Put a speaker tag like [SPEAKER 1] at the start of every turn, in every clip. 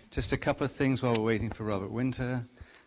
[SPEAKER 1] Just a couple of things while we're waiting for Robert Winter.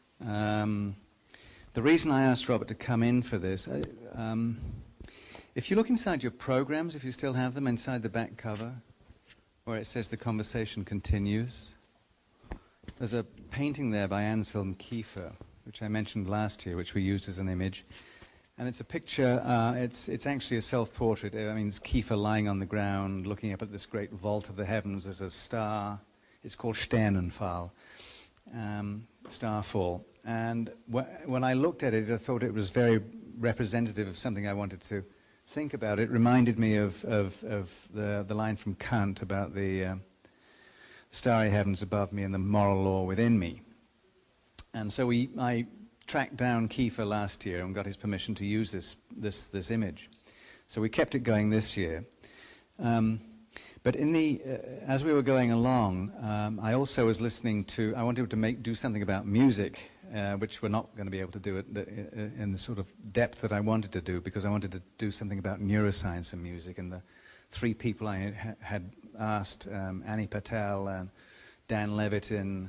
[SPEAKER 1] The reason I asked Robert to come in for this, if you look inside your programs, if you still have them, inside the back cover, where it says the conversation continues, there's a painting there by Anselm Kiefer, which I mentioned last year, which we used as an image. And it's a picture, it's actually a self-portrait. I mean, it's Kiefer lying on the ground, looking up at this great vault of the heavens. There's a star. It's called Sternenfall, starfall. And when I looked at it, I thought it was very representative of something I wanted to think about. It reminded me of the line from Kant about the starry heavens above me and the moral law within me. And so I tracked down Kiefer last year and got his permission to use this image. So we kept it going this year. But as we were going along, I also was listening to, I wanted to do something about music, which we're not going to be able to do it in the sort of depth that I wanted to do, because I wanted to do something about neuroscience and music. And the three people I had asked, Annie Patel and Dan Levitin,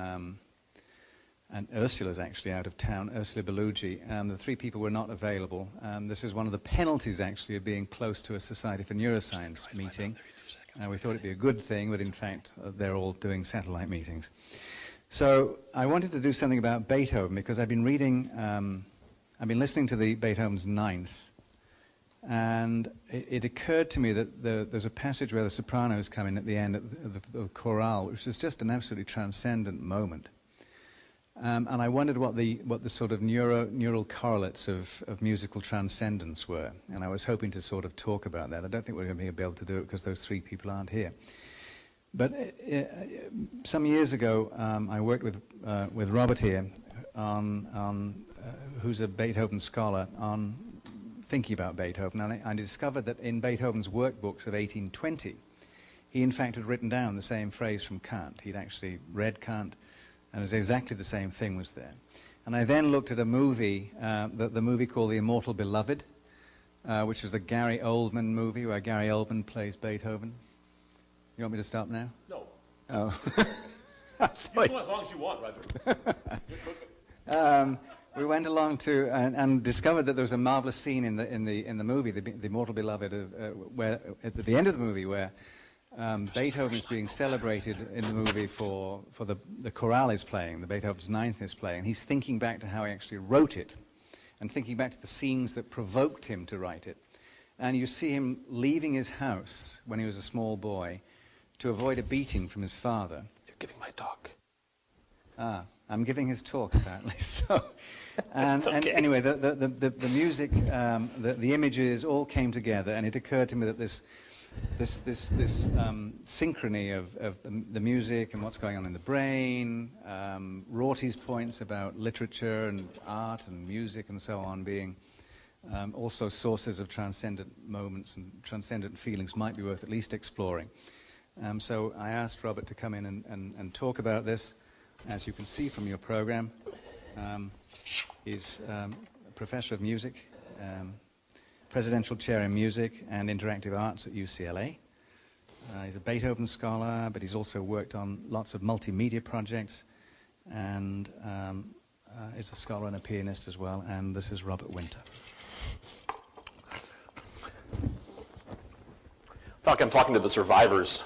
[SPEAKER 1] and Ursula's actually out of town, Ursula Bellugi. The three people were not available. This is one of the penalties, actually, of being close to a Society for Neuroscience meeting. We thought it'd be a good thing, but in fact, they're all doing satellite meetings. So I wanted to do something about Beethoven, because I've been listening to Beethoven's Ninth, and it occurred to me that there's a passage where the sopranos come in at the end of the chorale, which is just an absolutely transcendent moment. And I wondered what the sort of neural correlates of musical transcendence were, and I was hoping to sort of talk about that. I don't think we're going to be able to do it because those three people aren't here. But some years ago, I worked with Robert here who's a Beethoven scholar, on thinking about Beethoven, and I discovered that in Beethoven's workbooks of 1820, he in fact had written down the same phrase from Kant. He'd actually read Kant, and it was exactly the same thing was there. And I then looked at a movie, the movie called The Immortal Beloved, which is the Gary Oldman movie where Gary Oldman plays Beethoven. You want me to stop now?
[SPEAKER 2] No.
[SPEAKER 1] Oh.
[SPEAKER 2] You go as long as you want, Roger.
[SPEAKER 1] We went along to and discovered that there was a marvelous scene in the movie, The Immortal Beloved, where at the end of the movie where Beethoven is being celebrated in the movie for the chorale is playing, the Beethoven's Ninth is playing. He's thinking back to how he actually wrote it, and thinking back to the scenes that provoked him to write it. And you see him leaving his house when he was a small boy to avoid a beating from his father.
[SPEAKER 2] You're giving my talk.
[SPEAKER 1] I'm giving his talk, apparently. So, and anyway, the music, the images all came together, and it occurred to me that this synchrony of the music and what's going on in the brain, Rorty's points about literature and art and music and so on being also sources of transcendent moments and transcendent feelings might be worth at least exploring. So I asked Robert to come in and talk about this. As you can see from your program, he's a professor of music, presidential chair in music and interactive arts at UCLA. He's a Beethoven scholar, but he's also worked on lots of multimedia projects, and is a scholar and a pianist as well. And this is Robert Winter.
[SPEAKER 2] I feel like I'm talking to the survivors.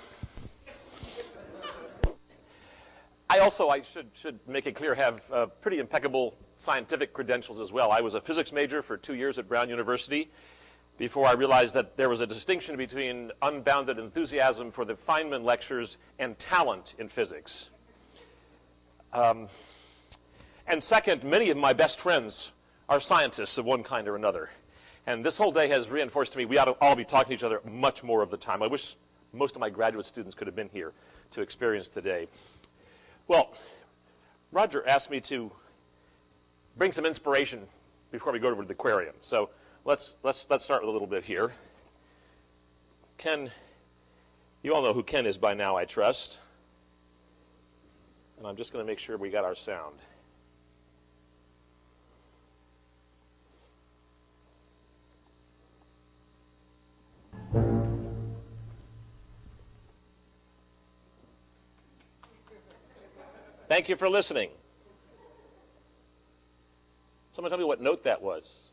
[SPEAKER 2] I should make it clear, have pretty impeccable scientific credentials as well. I was a physics major for 2 years at Brown University before I realized that there was a distinction between unbounded enthusiasm for the Feynman lectures and talent in physics. And second, many of my best friends are scientists of one kind or another. And this whole day has reinforced to me we ought to all be talking to each other much more of the time. I wish most of my graduate students could have been here to experience today. Well, Roger asked me to bring some inspiration before we go over to the aquarium. So let's start with a little bit here. Ken, you all know who Ken is by now, I trust. And I'm just going to make sure we got our sound. Thank you for listening. Someone tell me what note that was.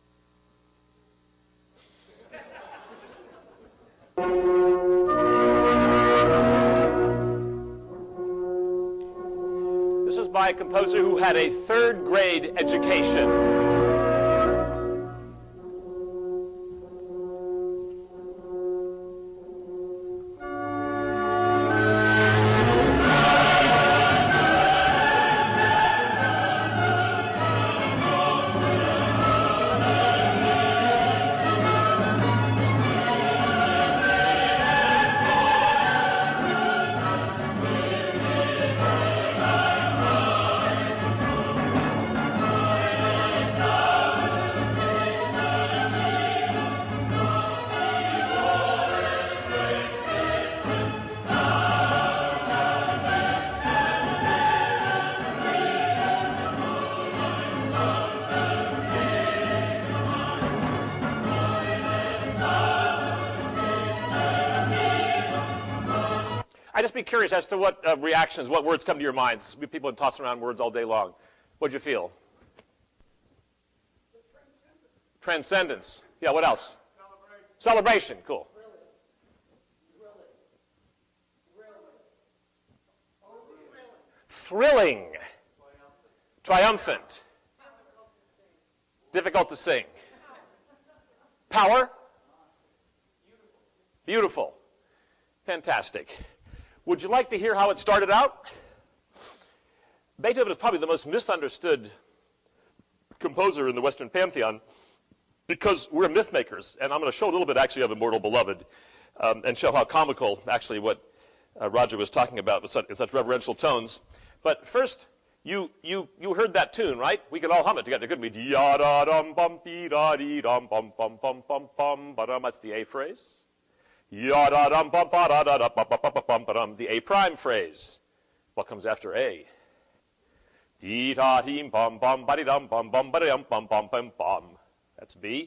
[SPEAKER 2] This is by a composer who had a third-grade education. I'd just be curious as to what reactions, what words come to your minds. People have been tossing around words all day long. What'd you feel? Transcendence. Yeah, what else? Celebration. Cool. Thrilling. Triumphant. Difficult to sing. Power. Beautiful. Fantastic. Would you like to hear how it started out? Beethoven is probably the most misunderstood composer in the Western pantheon because we're myth makers. And I'm going to show a little bit actually of Immortal Beloved and show how comical actually what Roger was talking about with such reverential tones. But first, you heard that tune, right? We could all hum it together, couldn't we? That's the A phrase. The A prime phrase. What comes after A? That's B.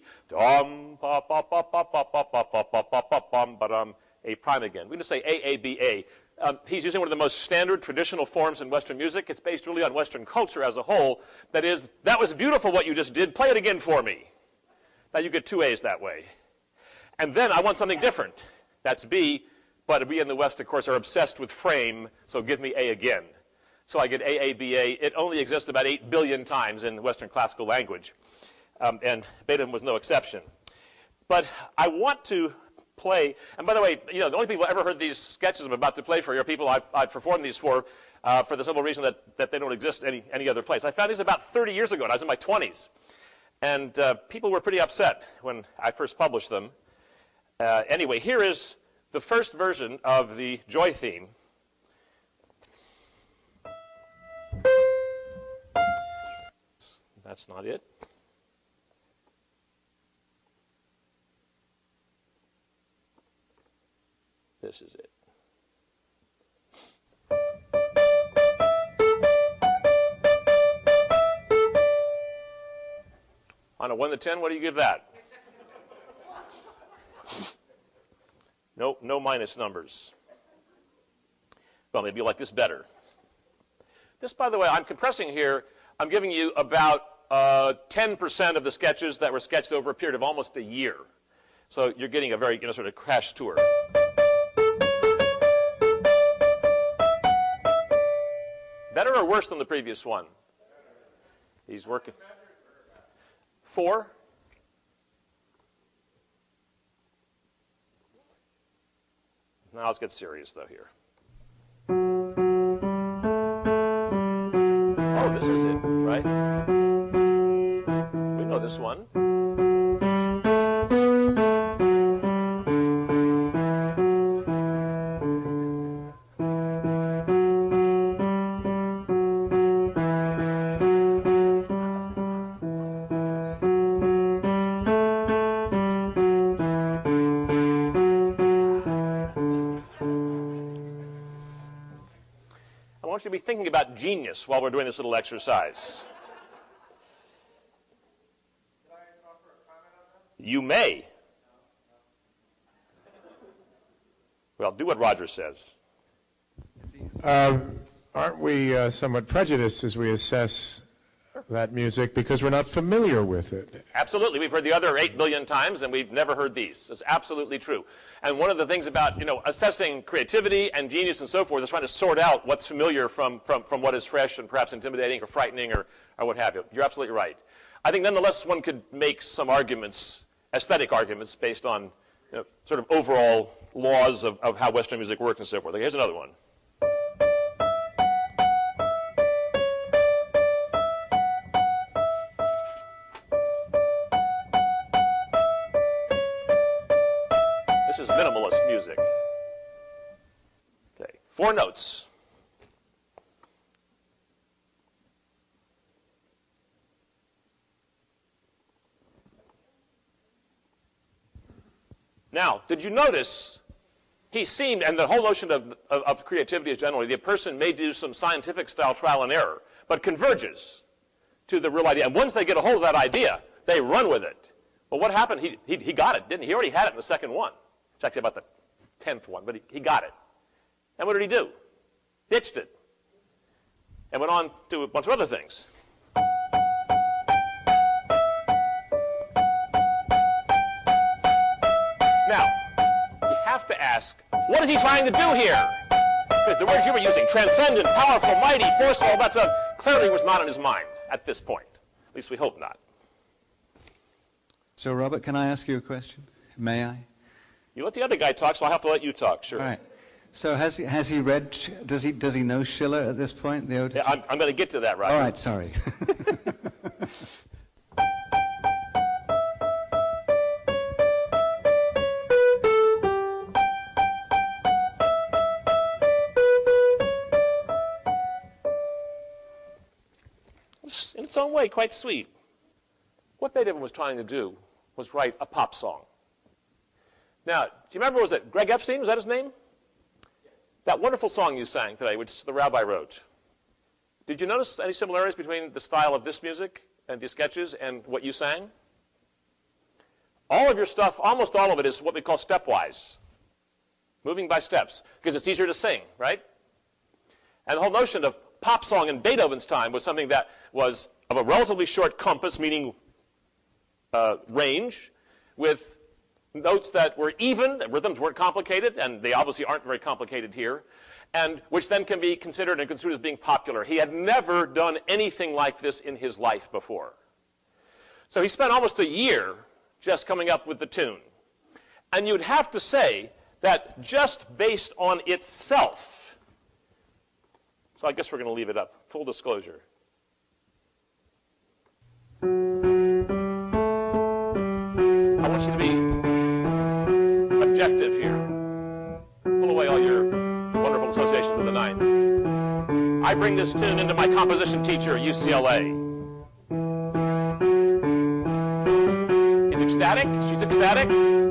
[SPEAKER 2] A prime again. We just say A, A, B, A. He's using one of the most standard traditional forms in Western music. It's based really on Western culture as a whole. That is, that was beautiful what you just did. Play it again for me. Now you get two A's that way. And then I want something different. That's B, but we in the West, of course, are obsessed with frame, so give me A again. So I get A, A, B, A. It only exists about 8 billion times in Western classical language, and Beethoven was no exception. But I want to play, and by the way, you know, the only people who ever heard these sketches I'm about to play for you are people I've performed these for the simple reason that they don't exist any other place. I found these about 30 years ago, and I was in my 20s. And people were pretty upset when I first published them. Anyway, here is the first version of the Joy theme. That's not it. This is it. On a 1 to 10, what do you give that? No minus numbers. Well, maybe you like this better. This, by the way, I'm compressing here. I'm giving you about 10% of the sketches that were sketched over a period of almost a year. So you're getting a very, sort of crash tour. Better or worse than the previous one? He's working. 4? Now let's get serious, though, here. Oh, this is it, right? We know this one. I want you to be thinking about genius while we're doing this little exercise.
[SPEAKER 3] Can I offer a comment on that?
[SPEAKER 2] You may. Well, do what Roger says.
[SPEAKER 3] aren't we somewhat prejudiced as we assess that music because we're not familiar with it?
[SPEAKER 2] Absolutely. We've heard the other 8 billion times, and we've never heard these. It's absolutely true. And one of the things about, assessing creativity and genius and so forth is trying to sort out what's familiar from what is fresh and perhaps intimidating or frightening or what have you. You're absolutely right. I think nonetheless one could make some arguments, aesthetic arguments, based on sort of overall laws of how Western music works and so forth. Here's another one. This is minimalist music. Okay, 4 notes. Now, did you notice he seemed, and the whole notion of creativity is generally, the person may do some scientific style trial and error, but converges to the real idea. And once they get a hold of that idea, they run with it. Well, what happened? He got it, didn't he? He already had it in the second one. It's actually about the 10th one, but he got it. And what did he do? Ditched it. And went on to a bunch of other things. Now, you have to ask, what is he trying to do here? Because the words you were using, transcendent, powerful, mighty, forceful, all that stuff, clearly was not in his mind at this point. At least we hope not.
[SPEAKER 1] So, Robert, can I ask you a question? May I?
[SPEAKER 2] You let the other guy talk, so I'll have to let you talk, sure.
[SPEAKER 1] All right. So has he read, does he know Schiller at this point, the Ode?
[SPEAKER 2] Yeah, I'm going to get to that, Roger.
[SPEAKER 1] All right, sorry.
[SPEAKER 2] It's, in its own way, quite sweet. What Beethoven was trying to do was write a pop song. Now, do you remember, was it Greg Epstein? Was that his name? That wonderful song you sang today, which the rabbi wrote. Did you notice any similarities between the style of this music and these sketches and what you sang? All of your stuff, almost all of it, is what we call stepwise, moving by steps, because it's easier to sing, right? And the whole notion of pop song in Beethoven's time was something that was of a relatively short compass, meaning range, with notes that were even, rhythms weren't complicated, and they obviously aren't very complicated here, and which then can be considered and construed as being popular. He had never done anything like this in his life before. So he spent almost a year just coming up with the tune. And you'd have to say that just based on itself, so I guess we're going to leave it up, full disclosure. I want you to be objective here. Pull away all your wonderful associations with the ninth. I bring this tune into my composition teacher at UCLA. He's ecstatic. She's ecstatic.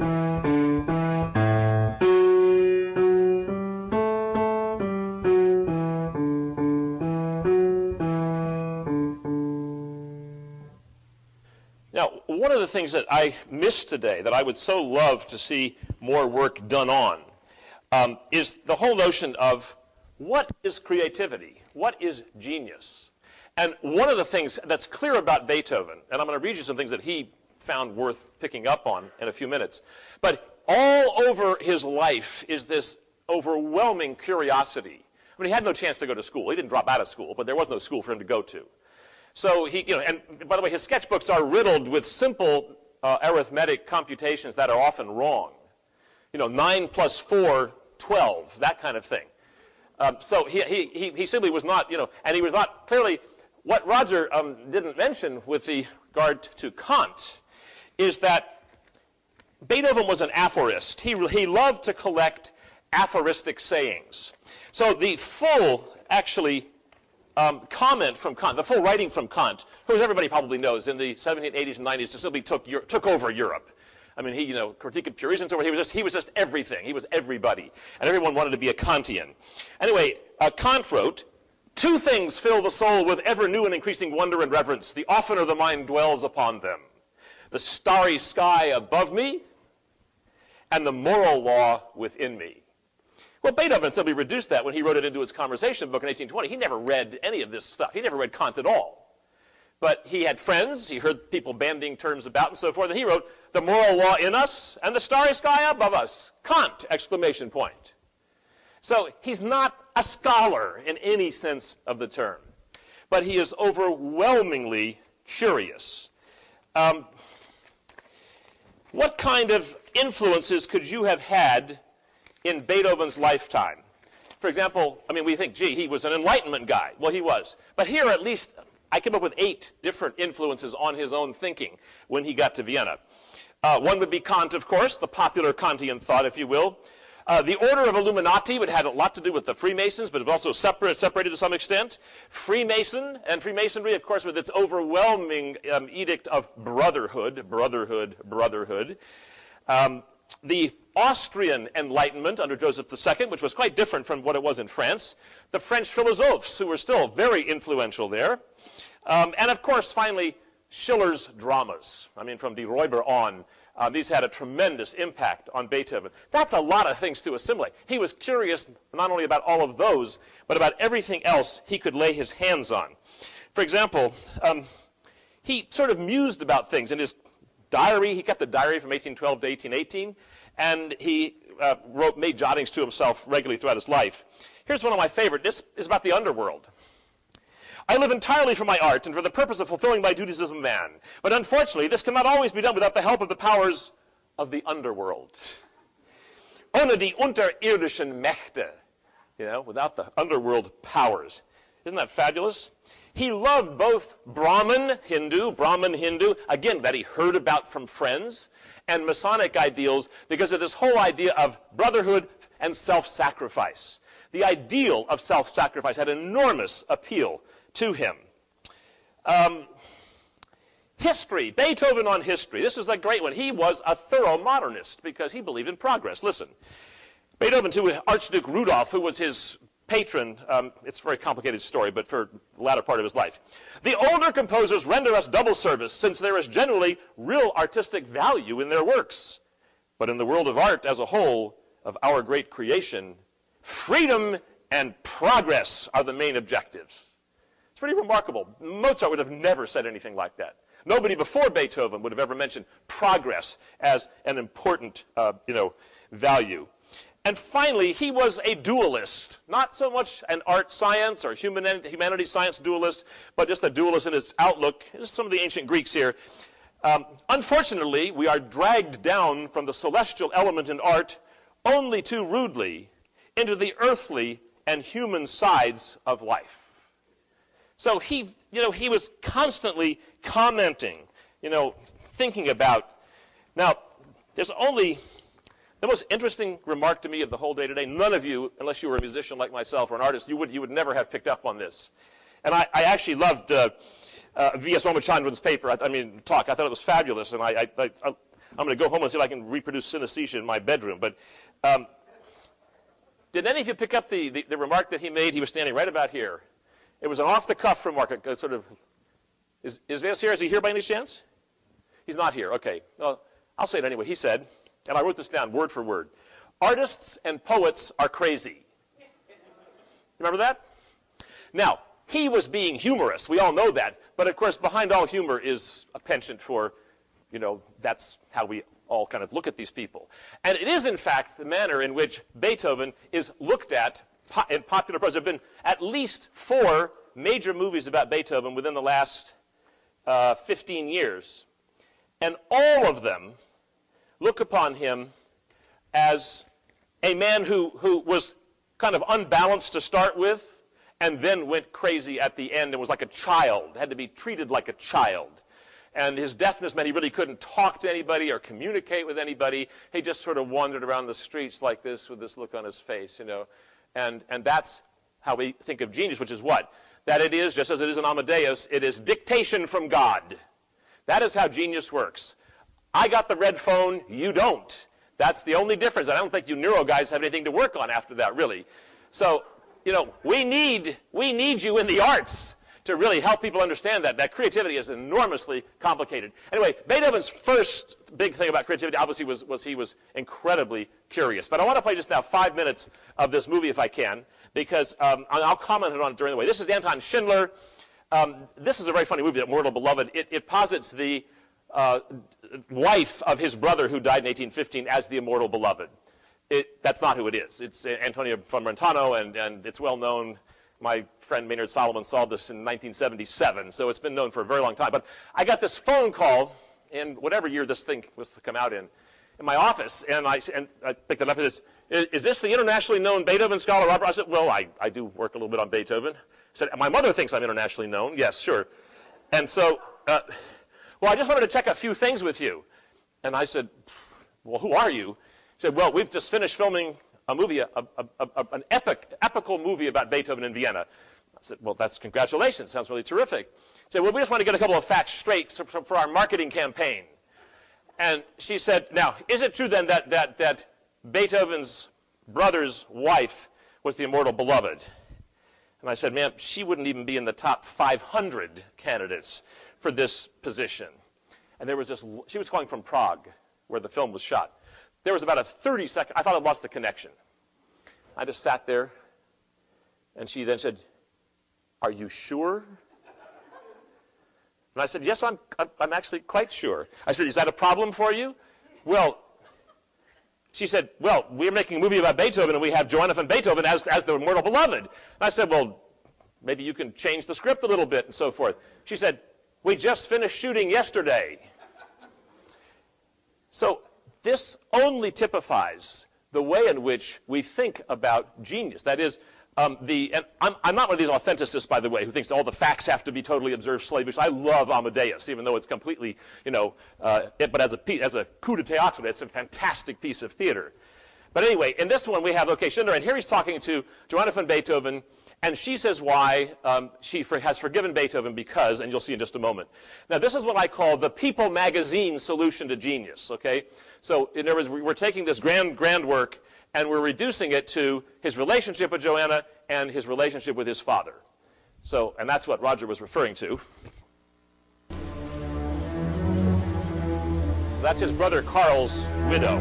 [SPEAKER 2] Now, one of the things that I missed today that I would so love to see more work done on is the whole notion of what is creativity? What is genius? And one of the things that's clear about Beethoven, and I'm going to read you some things that he found worth picking up on in a few minutes, but all over his life is this overwhelming curiosity. I mean, he had no chance to go to school. He didn't drop out of school, but there was no school for him to go to. So he, and by the way, his sketchbooks are riddled with simple arithmetic computations that are often wrong. 9 plus 4, 12, that kind of thing. So he simply was not, and he was not clearly, what Roger didn't mention with regard to Kant is that Beethoven was an aphorist. He loved to collect aphoristic sayings. So the full, actually, comment from Kant, the full writing from Kant, who, as everybody probably knows, in the 1780s and 90s, just simply took over Europe. I mean, he, Critique of Pure Reason, so he was just everything. He was everybody, and everyone wanted to be a Kantian. Anyway, Kant wrote, "Two things fill the soul with ever new and increasing wonder and reverence, the oftener the mind dwells upon them: the starry sky above me, and the moral law within me." Well, Beethoven simply reduced that when he wrote it into his conversation book in 1820. He never read any of this stuff. He never read Kant at all. But he had friends, he heard people bandying terms about and so forth, and he wrote, the moral law in us and the starry sky above us. Kant! Exclamation point. So he's not a scholar in any sense of the term, but he is overwhelmingly curious. What kind of influences could you have had in Beethoven's lifetime? For example, I mean, we think, gee, he was an Enlightenment guy. Well, he was. But here, at least, I came up with 8 different influences on his own thinking when he got to Vienna. One would be Kant, of course, the popular Kantian thought, if you will. The Order of Illuminati would have a lot to do with the Freemasons, but it was also separated to some extent. Freemasonry, of course, with its overwhelming edict of brotherhood. The Austrian Enlightenment under Joseph II, which was quite different from what it was in France. The French philosophes, who were still very influential there. And of course, finally, Schiller's dramas. I mean, from De Räuber on, these had a tremendous impact on Beethoven. That's a lot of things to assimilate. He was curious not only about all of those, but about everything else he could lay his hands on. For example, he sort of mused about things. In his diary, he kept a diary from 1812 to 1818, and he made jottings to himself regularly throughout his life. Here's one of my favorite. This is about the underworld. I live entirely for my art and for the purpose of fulfilling my duties as a man. But unfortunately, this cannot always be done without the help of the powers of the underworld. Ohne die unterirdischen Mächte. You know, without the underworld powers. Isn't that fabulous? He loved both Brahmin Hindu, again, that he heard about from friends, and Masonic ideals because of this whole idea of brotherhood and self-sacrifice. The ideal of self-sacrifice had enormous appeal to him. History, Beethoven on history. This is a great one. He was a thorough modernist because he believed in progress. Listen, Beethoven to Archduke Rudolph, who was his patron, it's a very complicated story, but for the latter part of his life. The older composers render us double service since there is generally real artistic value in their works. But in the world of art as a whole, of our great creation, freedom and progress are the main objectives. It's pretty remarkable. Mozart would have never said anything like that. Nobody before Beethoven would have ever mentioned progress as an important, value. And finally, he was a dualist. Not so much an art science or humanities science dualist, but just a dualist in his outlook. Here's some of the ancient Greeks here. Unfortunately, we are dragged down from the celestial element in art only too rudely into the earthly and human sides of life. So he was constantly commenting, thinking about. Now, there's only the most interesting remark to me of the whole day today. None of you, unless you were a musician like myself or an artist, you would never have picked up on this. And I actually loved V.S. Ramachandran's paper. Talk. I thought it was fabulous, and I'm going to go home and see if I can reproduce synesthesia in my bedroom. But did any of you pick up the remark that he made? He was standing right about here. It was an off-the-cuff remark. Sort of. Is V.S. here? Is he here by any chance? He's not here. Okay. Well, I'll say it anyway. He said, and I wrote this down word for word, artists and poets are crazy. Remember that? Now, he was being humorous. We all know that. But, of course, behind all humor is a penchant for, that's how we all kind of look at these people. And it is, in fact, the manner in which Beethoven is looked at in popular prose. There have been at least 4 major movies about Beethoven within the last 15 years. And all of them look upon him as a man who was kind of unbalanced to start with and then went crazy at the end and was like a child, had to be treated like a child. And his deafness meant he really couldn't talk to anybody or communicate with anybody. He just sort of wandered around the streets like this with this look on his face, And that's how we think of genius, which is what? That it is, just as it is in Amadeus, it is dictation from God. That is how genius works. I got the red phone, you don't. That's the only difference. I don't think you neuro guys have anything to work on after that, really. So, we need you in the arts. to really help people understand that creativity is enormously complicated. Anyway, Beethoven's first big thing about creativity obviously was he was incredibly curious. But I want to play just now 5 minutes of this movie if I can, because I'll comment on it during the way. This is Anton Schindler. This is a very funny movie, The Immortal Beloved. It posits the wife of his brother who died in 1815 as the Immortal Beloved. That's not who it is. It's Antonia von Brentano, and it's well known. My friend Maynard Solomon saw this in 1977, so it's been known for a very long time. But I got this phone call in whatever year this thing was to come out in my office, and I picked it up. And is this the internationally known Beethoven scholar, Robert? I said, well, I do work a little bit on Beethoven. I said, my mother thinks I'm internationally known. Yes, sure. And so, well, I just wanted to check a few things with you. And I said, well, who are you? He said, well, we've just finished filming a movie, an epical movie about Beethoven in Vienna. I said, well, that's congratulations. Sounds really terrific. He said, well, we just want to get a couple of facts straight for our marketing campaign. And she said, now, is it true then that Beethoven's brother's wife was the Immortal Beloved? And I said, ma'am, she wouldn't even be in the top 500 candidates for this position. And there was this, she was calling from Prague, where the film was shot. There was about a 30-second, I thought I lost the connection. I just sat there, and she then said, are you sure? And I said, yes, I'm actually quite sure. I said, is that a problem for you? Well, she said, well, we're making a movie about Beethoven, and we have Johanna von Beethoven as the Immortal Beloved. And I said, well, maybe you can change the script a little bit and so forth. She said, we just finished shooting yesterday. So this only typifies the way in which we think about genius. That is, and I'm not one of these authenticists, by the way, who thinks all the facts have to be totally observed slavish. I love Amadeus, even though it's completely, but as a coup de théâtre, it's a fantastic piece of theater. But anyway, in this one we have, okay, Schindler, and here he's talking to Johanna von Beethoven, and she says why she has forgiven Beethoven because, and you'll see in just a moment. Now, this is what I call the People magazine solution to genius, okay? So, in other words, we're taking this grand work, and we're reducing it to his relationship with Johanna and his relationship with his father. So, and that's what Roger was referring to. So that's his brother Carl's widow.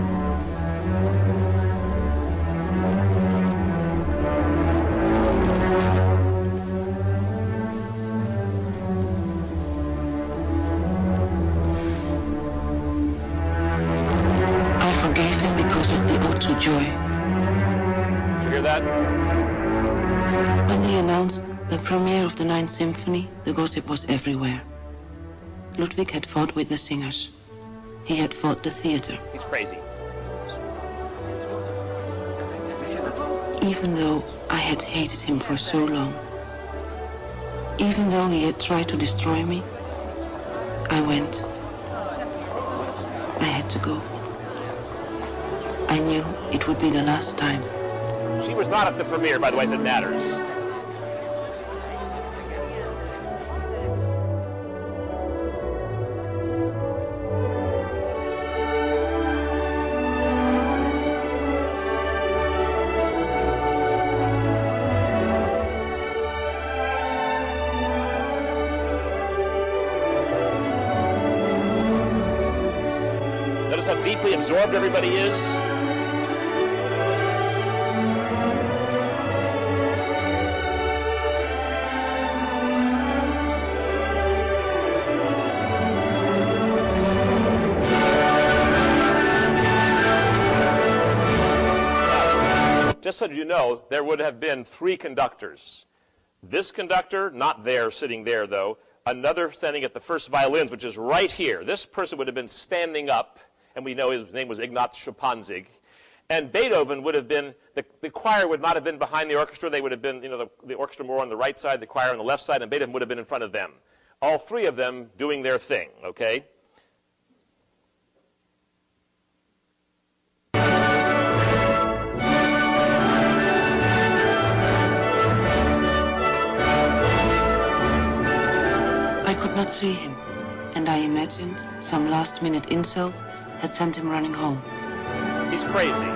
[SPEAKER 4] Joy.
[SPEAKER 2] Did you hear that?
[SPEAKER 4] When they announced the premiere of the Ninth Symphony, the gossip was everywhere. Ludwig had fought with the singers. He had fought the theater.
[SPEAKER 2] He's crazy.
[SPEAKER 4] Even though I had hated him for so long, even though he had tried to destroy me, I went. I had to go. I knew it would be the last time.
[SPEAKER 2] She was not at the premiere, by the way, if it matters. Notice how deeply absorbed everybody is. Just so you know, there would have been 3 conductors. This conductor, not there, sitting there, though. Another standing at the first violins, which is right here. This person would have been standing up, and we know his name was Ignaz Schuppanzig. And Beethoven would have been, the choir would not have been behind the orchestra. They would have been, the orchestra more on the right side, the choir on the left side, and Beethoven would have been in front of them. All 3 of them doing their thing, okay?
[SPEAKER 4] I could not see him, and I imagined some last-minute insult had sent him running home.
[SPEAKER 2] He's crazy.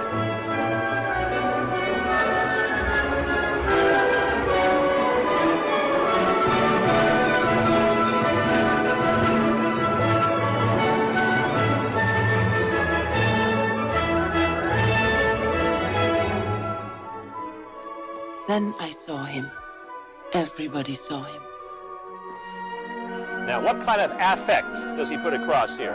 [SPEAKER 4] Then I saw him. Everybody saw him.
[SPEAKER 2] Now, what kind of affect does he put across here?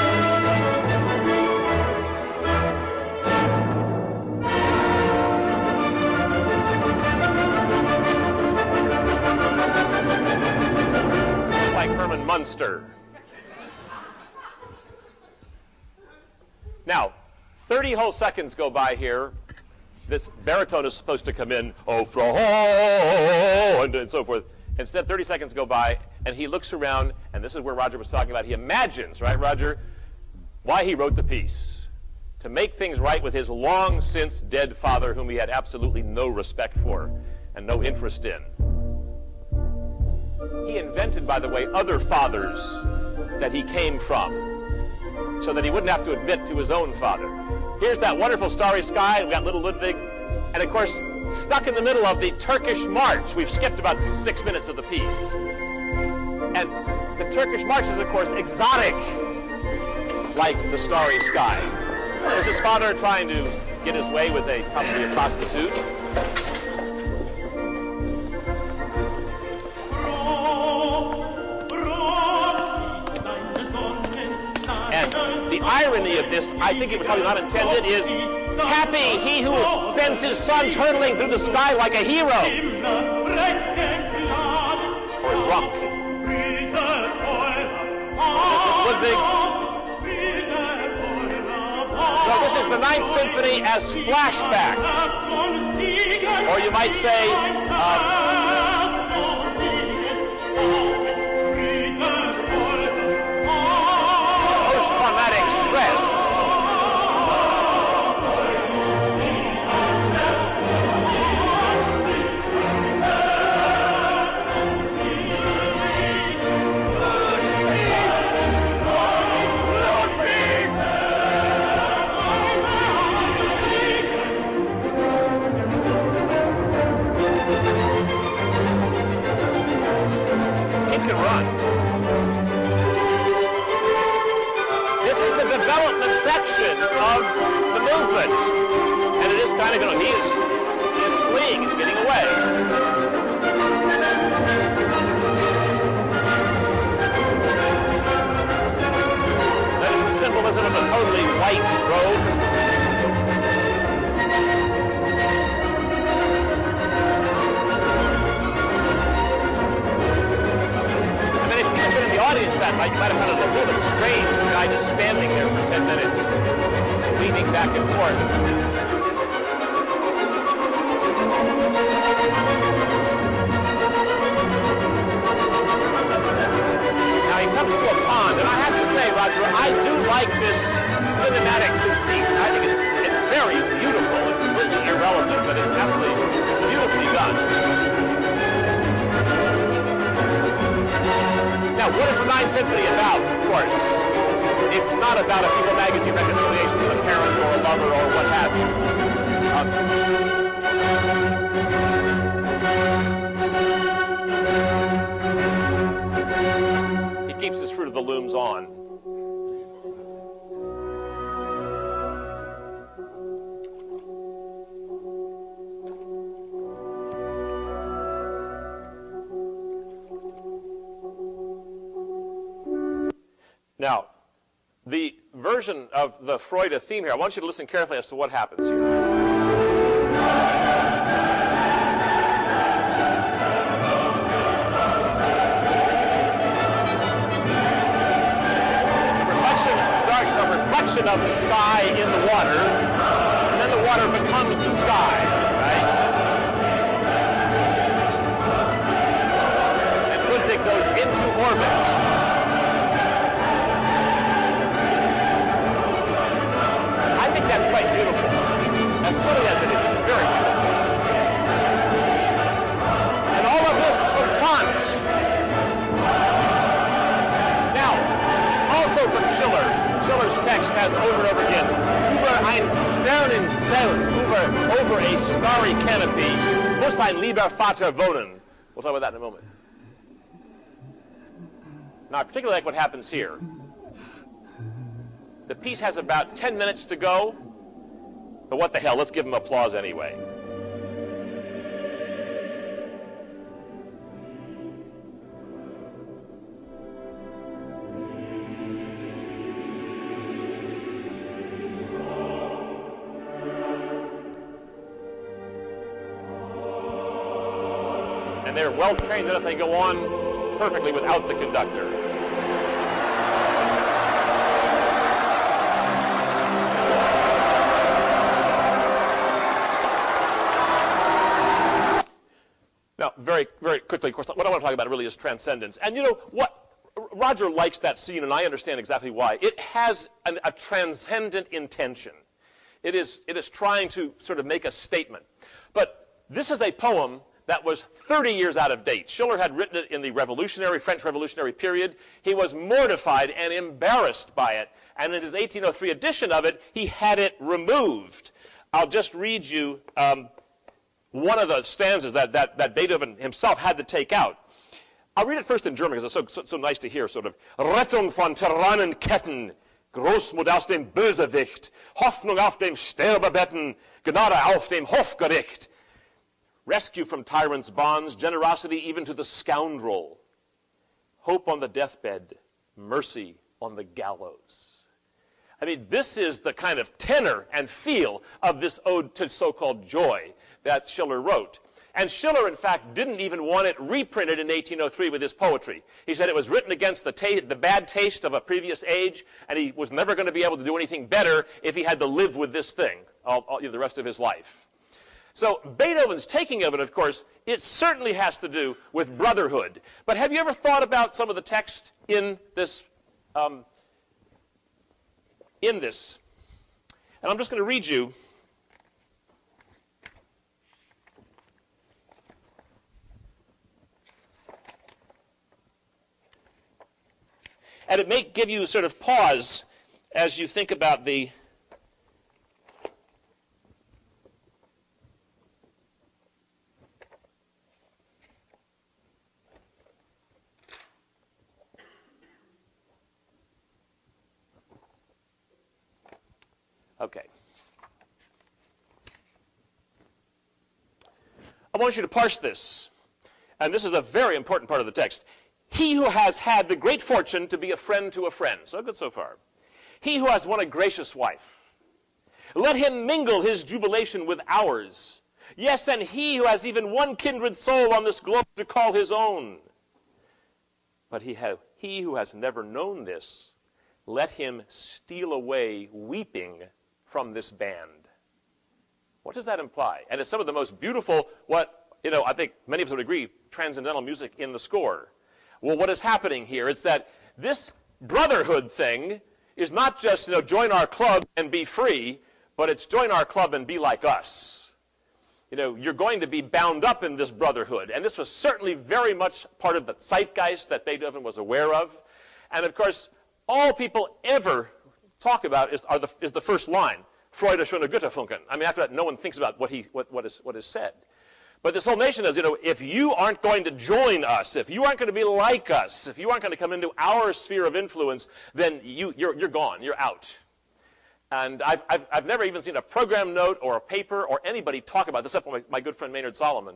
[SPEAKER 2] Like Herman Munster. Now, 30 whole seconds go by here. This baritone is supposed to come in, oh, and so forth. Instead, 30 seconds go by, and he looks around, and this is where Roger was talking about. He imagines, right, Roger, why he wrote the piece. To make things right with his long-since dead father, whom he had absolutely no respect for and no interest in. He invented, by the way, other fathers that he came from, so that he wouldn't have to admit to his own father. Here's that wonderful starry sky. We've got little Ludwig. And of course, stuck in the middle of the Turkish march. We've skipped about 6 minutes of the piece. And the Turkish march is, of course, exotic, like the starry sky. There's his father trying to get his way with probably a prostitute. And the irony of this, I think it was probably not intended, is happy he who sends his sons hurtling through the sky like a hero. Or drunk. Ludwig. So this is the Ninth Symphony as flashback. Or you might say, post-traumatic stress. Section of the movement, and it is kind of he is fleeing, he's getting away. That is the symbolism of a totally white robe. Audience that night, you might have found it a little bit strange, the guy just standing there for 10 minutes, leaning back and forth. Now he comes to a pond, and I have to say, Roger, I do like this cinematic conceit. I think it's very beautiful. It's completely irrelevant, but it's absolutely beautifully done. Now, what is the Ninth Symphony about, of course? It's not about a People magazine reconciliation with a parent or a lover or what have you. He keeps his Fruit of the Looms on. Now, the version of the Freude theme here, I want you to listen carefully as to what happens here. Reflection starts a reflection of the sky in the water, and then the water becomes the sky, right? And Ludwig goes into orbit. That's quite beautiful. As silly as it is, it's very beautiful. And all of this is from Kant. Now, also from Schiller. Schiller's text has over and over again, über ein Sternenzelt, over a starry canopy, muss ein lieber Vater wohnen. We'll talk about that in a moment. Now, I particularly like what happens here. The piece has about 10 minutes to go, but what the hell, let's give him applause anyway. And they're well trained enough they go on perfectly without the conductor. Now, very, very quickly, of course, what I want to talk about really is transcendence. And you know what? Roger likes that scene, and I understand exactly why. It has a transcendent intention. It is trying to sort of make a statement. But this is a poem that was 30 years out of date. Schiller had written it in the French Revolutionary period. He was mortified and embarrassed by it. And in his 1803 edition of it, he had it removed. I'll just read you one of the stanzas that Beethoven himself had to take out. I'll read it first in German because it's so nice to hear, sort of. Rettung von Tyrannenketten, Großmut aus dem Bösewicht, Hoffnung auf dem Sterbebetten, Gnade auf dem Hofgericht. Rescue from tyrants' bonds, generosity even to the scoundrel. Hope on the deathbed, mercy on the gallows. I mean, this is the kind of tenor and feel of this ode to so-called joy that Schiller wrote. And Schiller, in fact, didn't even want it reprinted in 1803 with his poetry. He said it was written against the bad taste of a previous age, and he was never going to be able to do anything better if he had to live with this thing the rest of his life. So Beethoven's taking of it, of course, it certainly has to do with brotherhood. But have you ever thought about some of the text in this? And I'm just going to read you and it may give you sort of pause as you think about the okay. I want you to parse this, and this is a very important part of the text. He who has had the great fortune to be a friend to a friend. So good so far. He who has won a gracious wife. Let him mingle his jubilation with ours. Yes, and he who has even one kindred soul on this globe to call his own. But he who has never known this, let him steal away weeping from this band. What does that imply? And it's some of the most beautiful, I think many of us would agree, transcendental music in the score. Well, what is happening here? It's that this brotherhood thing is not just, join our club and be free, but it's join our club and be like us. You're going to be bound up in this brotherhood. And this was certainly very much part of the zeitgeist that Beethoven was aware of. And of course, all people ever talk about is the first line, Freude schöne Götterfunken. I mean, after that, no one thinks about what is said. But this whole nation is, if you aren't going to join us, if you aren't going to be like us, if you aren't going to come into our sphere of influence, then you're gone, you're out. And I've never even seen a program note or a paper or anybody talk about this, except my good friend Maynard Solomon.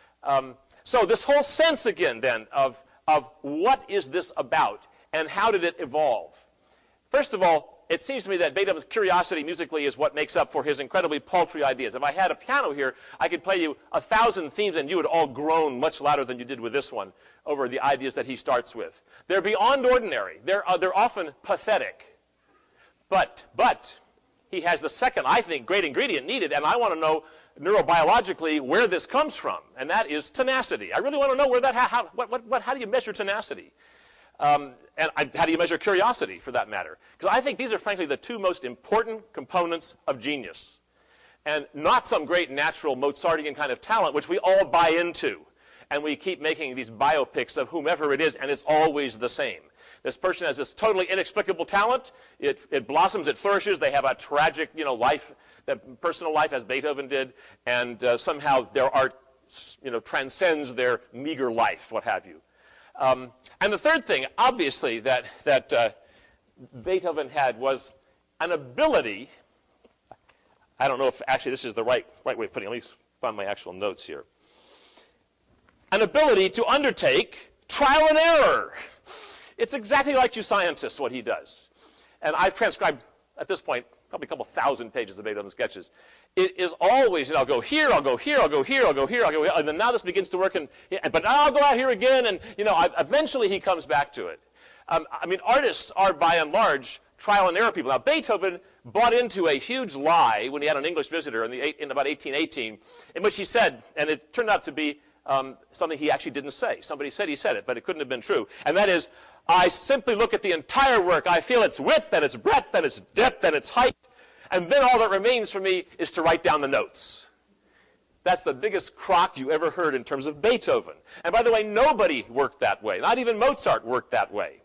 [SPEAKER 2] So this whole sense again then of what is this about and how did it evolve? First of all, it seems to me that Beethoven's curiosity musically is what makes up for his incredibly paltry ideas. If I had a piano here, I could play you 1,000 themes and you would all groan much louder than you did with this one over the ideas that he starts with. They're beyond ordinary. They're often pathetic. But he has the second, I think, great ingredient needed, and I want to know neurobiologically where this comes from, and that is tenacity. I really want to know where that, how do you measure tenacity? And how do you measure curiosity, for that matter? Because I think these are, frankly, the two most important components of genius. And not some great natural Mozartian kind of talent, which we all buy into. And we keep making these biopics of whomever it is, and it's always the same. This person has this totally inexplicable talent. It blossoms, it flourishes. They have a tragic, life, personal life, as Beethoven did. And somehow their art, transcends their meager life, what have you. And the third thing, obviously, that Beethoven had was an ability. I don't know if actually this is the right way of putting it. Let me find my actual notes here. An ability to undertake trial and error. It's exactly like you scientists, what he does. And I've transcribed, at this point, probably a couple thousand pages of Beethoven sketches. It is always, I'll go here, I'll go here, I'll go here, I'll go here, I'll go here, and then now this begins to work, but now I'll go out here again, and eventually he comes back to it. Artists are by and large trial and error people. Now Beethoven bought into a huge lie when he had an English visitor in about 1818, in which he said, and it turned out to be something he actually didn't say. Somebody said he said it, but it couldn't have been true. And that is, I simply look at the entire work. I feel its width and its breadth and its depth and its height. And then all that remains for me is to write down the notes. That's the biggest crock you ever heard in terms of Beethoven. And by the way, nobody worked that way. Not even Mozart worked that way.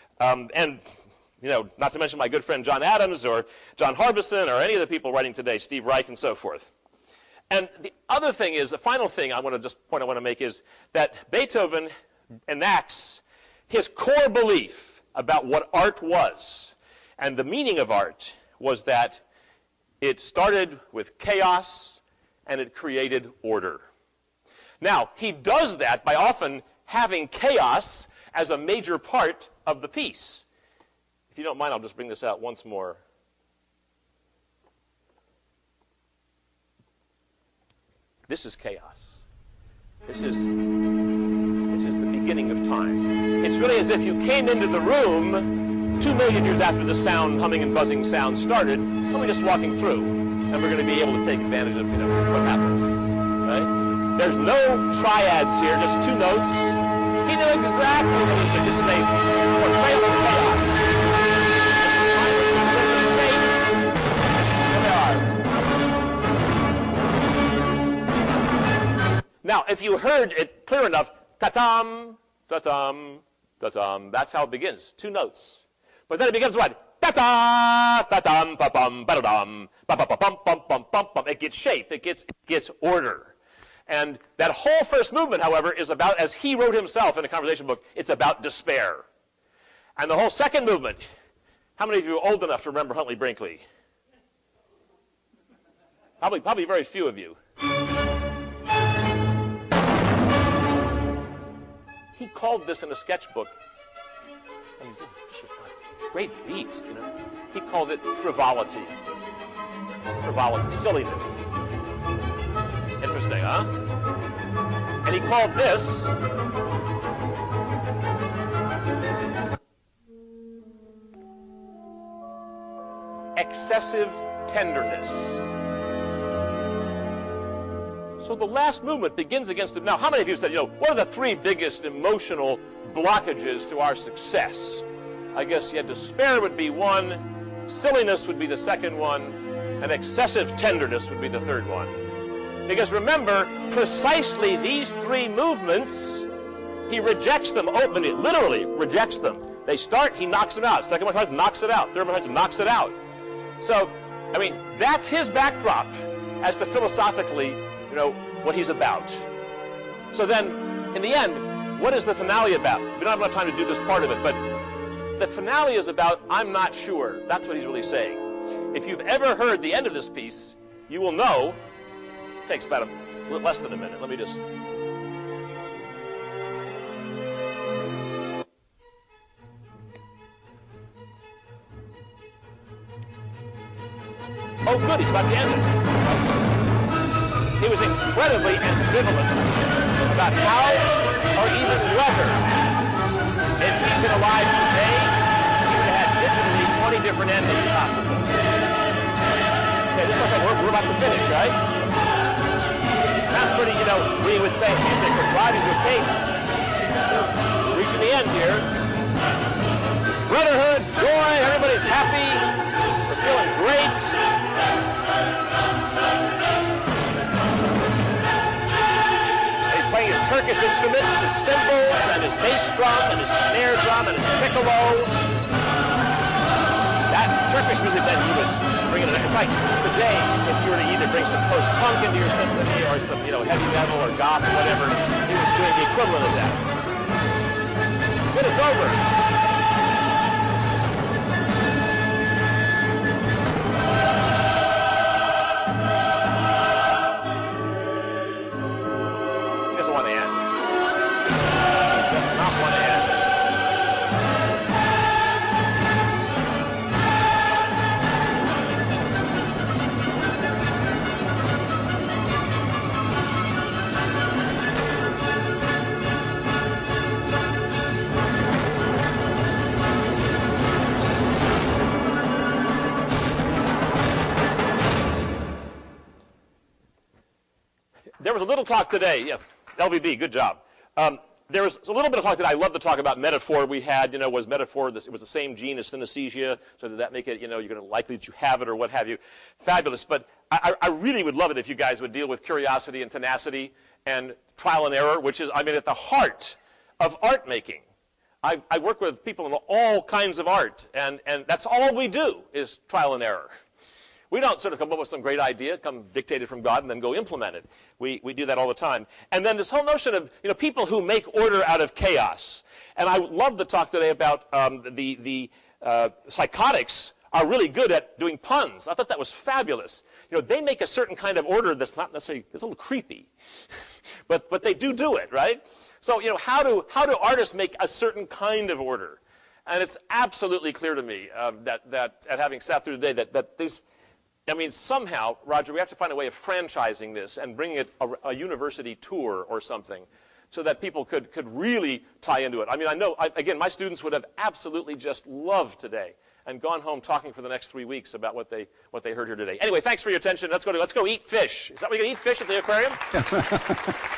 [SPEAKER 2] Not to mention my good friend John Adams or John Harbison or any of the people writing today, Steve Reich and so forth. And the other thing is, the final thing I want to make is that Beethoven enacts his core belief about what art was. And the meaning of art was that it started with chaos and it created order. Now, he does that by often having chaos as a major part of the piece. If you don't mind, I'll just bring this out once more. This is chaos. This is the beginning of time. It's really as if you came into the room 2 million years after the sound, humming and buzzing sound started, and we're just walking through. And we're going to be able to take advantage of what happens. Right? There's no triads here, just 2 notes. He knew exactly what he was doing. This is a portrayal of chaos. Now, if you heard it clear enough, ta-tam, ta-tam, ta-tam, that's how it begins, 2 notes. But then it becomes what? Ta-ta, ta-tam, pa-pum, ba-da-dum, pa-pa-pa-pum, pum, pum, pum, pum. It gets shape, it gets order. And that whole first movement, however, is about, as he wrote himself in a conversation book, it's about despair. And the whole second movement, how many of you are old enough to remember Huntley Brinkley? Probably very few of you. He called this in a sketchbook, great beat, He called it frivolity. Frivolity, silliness. Interesting, huh? And he called this excessive tenderness. So the last movement begins against it. Now, how many of you said, what are the 3 biggest emotional blockages to our success? I guess despair would be one, silliness would be the second one, and excessive tenderness would be the third one. Because remember, precisely these 3 movements, he rejects them openly, literally rejects them. They start, he knocks them out. Second one tries, knocks it out. Third one tries, knocks it out. So, that's his backdrop as to philosophically what he's about. So then, in the end, what is the finale about? We don't have enough time to do this part of it, but the finale is about, I'm not sure. That's what he's really saying. If you've ever heard the end of this piece, you will know, it takes about less than a minute. Let me just... Oh, good, he's about to end it. He was incredibly ambivalent about how or even whether, if he'd been alive today, he would have had digitally 20 different endings possible. Okay, this looks like we're about to finish, right? That's pretty, we would say music, we're driving to a cadence. We're reaching the end here. Brotherhood, joy, everybody's happy. We're feeling great. Playing his Turkish instruments, his cymbals, and his bass drum, and his snare drum, and his piccolo. That Turkish music that he was bringing in, it's like today, if you were to either bring some post-punk into your symphony or some, heavy metal or goth or whatever, he was doing the equivalent of that. But it's over. was a little talk today. Yeah, LVB, good job. There was a little bit of talk today. I love to talk about metaphor. We had, was metaphor, it was the same gene as synesthesia, so did that make it, you're going to likely that you have it or what have you. Fabulous. But I really would love it if you guys would deal with curiosity and tenacity and trial and error, which is, at the heart of art making. I work with people in all kinds of art, and that's all we do is trial and error. We don't sort of come up with some great idea, come dictated from God, and then go implement it. We do that all the time. And then this whole notion of people who make order out of chaos. And I love the talk today about the psychotics are really good at doing puns. I thought that was fabulous. They make a certain kind of order that's not necessarily, it's a little creepy. but they do it, right? So, how do artists make a certain kind of order? And it's absolutely clear to me that having sat through the day, that these, somehow, Roger, we have to find a way of franchising this and bringing it a university tour or something so that people could really tie into it. I know, again, my students would have absolutely just loved today and gone home talking for the next 3 weeks about what they heard here today. Anyway, thanks for your attention. Let's go eat fish. Is that what we're going to eat fish at the aquarium?